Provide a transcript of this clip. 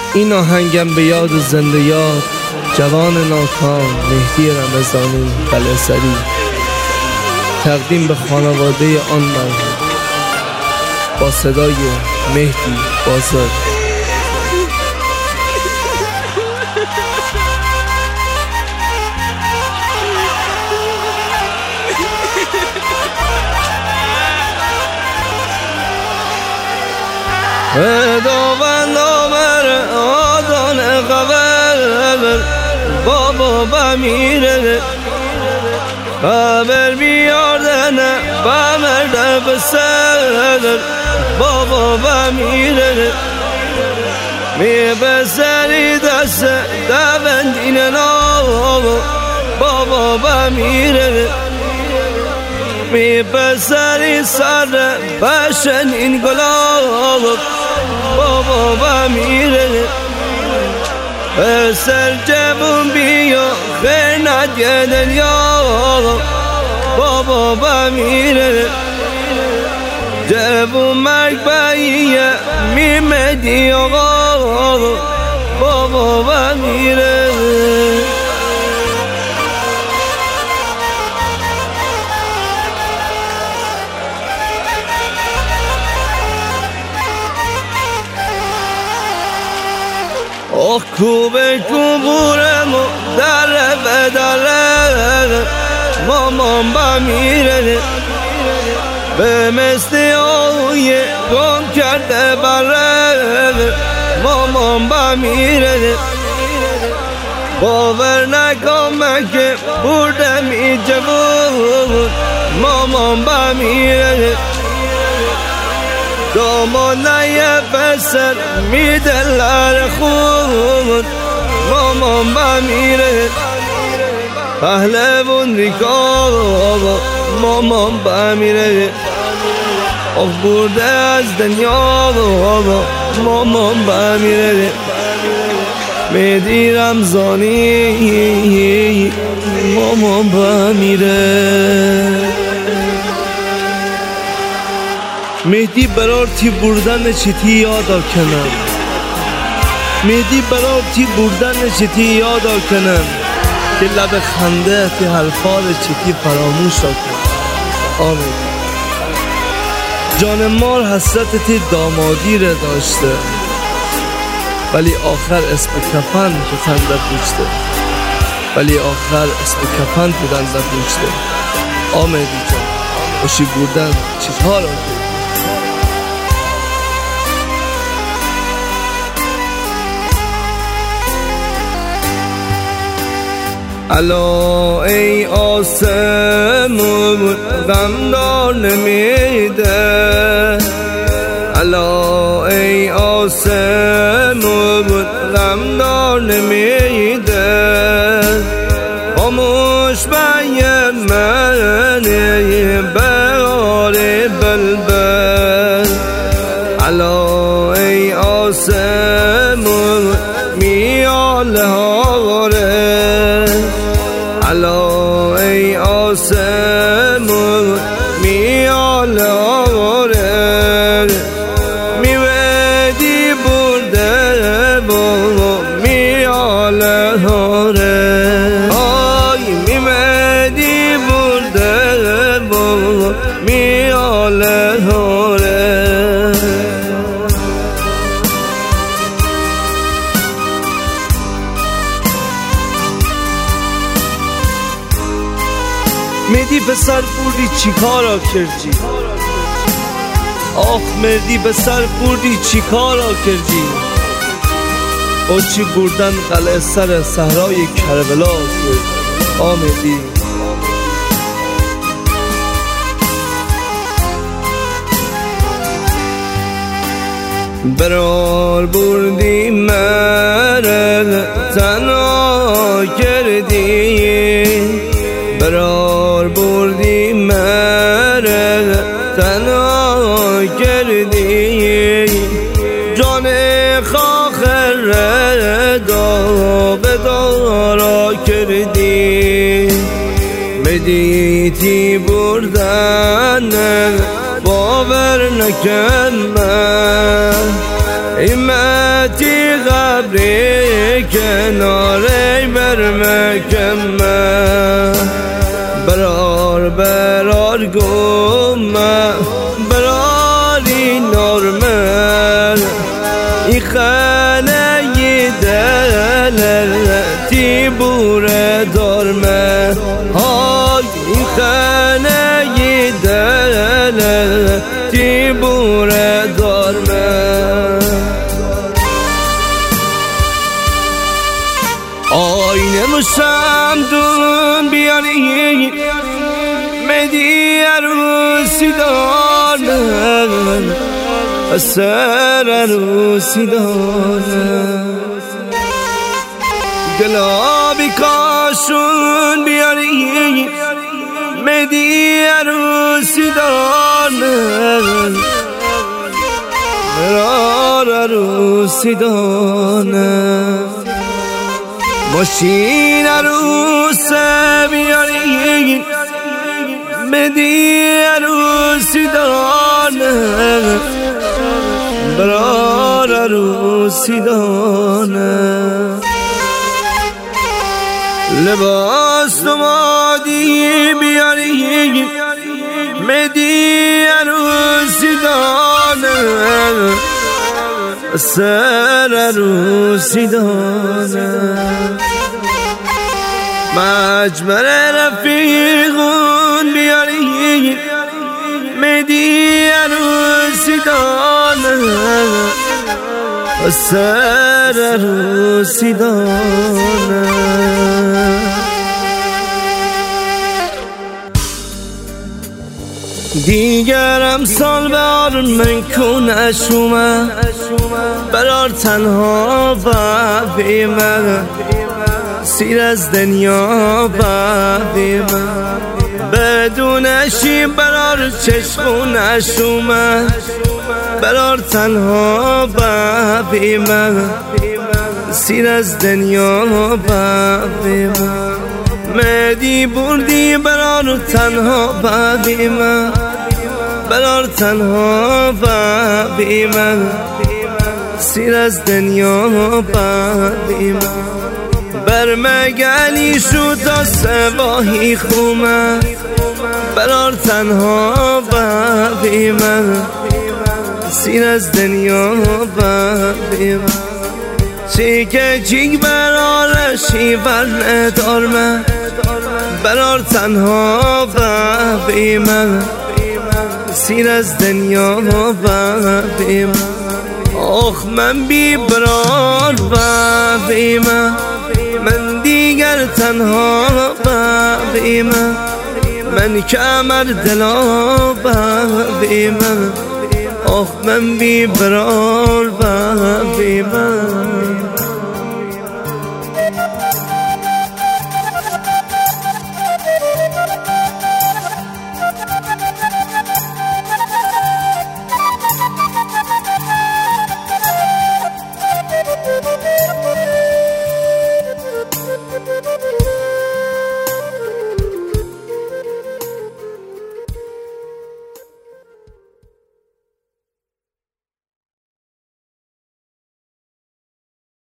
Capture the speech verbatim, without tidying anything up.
این آهنگم به یاد و زنده یاد جوان ناکام مهدی رمضانی قلعه‌سری، تقدیم به خانواده آن مرحوم، با صدای مهدی بازار. داوند آمر آدان قبر بابا بمیره قبر بیاردن بمرد بسر بابا بمیره می بسری دست دوندین نام بابا بمیره می بسری سر بشن این گلاب بابا بمیره بسر جبون بیا خیر ندیه دنیا بابا بمیره جبون مرگ باییه میمدی آقا بابا بمیره آخ کوبه کوبورم و دره به دره مامان بمیره به مثل آویه گم کرده بره مامان بمیره باور نکنم که بردم این جوون مامان بمیره دامانه پسر میده لر خون مامان بمیره پهلوان ریکا مامان بمیره آخ برده از دنیا مامان بمیره مهدی رمضانی مامان بمیره مهدی برار تی بردن چیتی یادا کنم مهدی برار تی بردن چیتی یادا کنم که لب خنده تی حرفار چیتی فراموش کنم. آمین. جان مار حسرت تی دامادی را داشته ولی آخر اسم کفن که تنده پوچته ولی آخر اسم کفن که تنده پوچته. آمدی جان باشی بردن چیتها را کنم. الا ای آسمون غمدار نمیده الا ای آسمون غمدار نمیده خاموش بیم منی بهار بلبل الا ای آسمون میاله هاره الا ای آسمون میاله هاره میودی برده بابا میاله هاره آی میودی برده بابا میاله هاره مهدی پسر بردی چی کارا کردی آخ مهدی پسر بردی چی کارا کردی او چی بردن قلعه سر صحرای کربلا کرد. آمدی برار بردی مرد تنها کردی برار بردی مرد تنها کردی جان خاخر داغ دارا کردی بدیتی بردن باور نکن من ایمتی غب بری کناره برمکمه برار برار گمه براری نرمل ای خانه دلتی بوره دارمه های ای خانه دلتی بوره دارمه آینه روشم دون بیاری مدی عروسی دارم سر عروسی دارم گلابی کاشون بیاری مدی عروسی دارم برار عروسی دارم ماشین عروسه بیاری مدی عروسی دارم برار عروسی دارم لباس نمادی بیاری مدی عروسی دارم سر عروسی دارم مجمر رفیقون بیاری مدی عروسی دارم سر عروسی دارم دیگرم سال بار من کنشومه برار تنها و بیمه سیر از دنیا و بیمه بدونشی برار چشمونشومه برار تنها و بیمه سیر از دنیا و بیمه مدی بردی برار تنها و بیمه برار تنها و بیمه سیر از دنیا و بیمه برمگلی شو تا سواهی خومه برار تنها و بیمه سیر از دنیا و بیمه چیکه چیک برار شیور ندارمه برار تنها و بیمه سیر از دنیا و بیمه آخ من بی برار و بیمه من دیگر تنها و بیمه من کمر دلا و بیمه آخ من بی برار و بیمه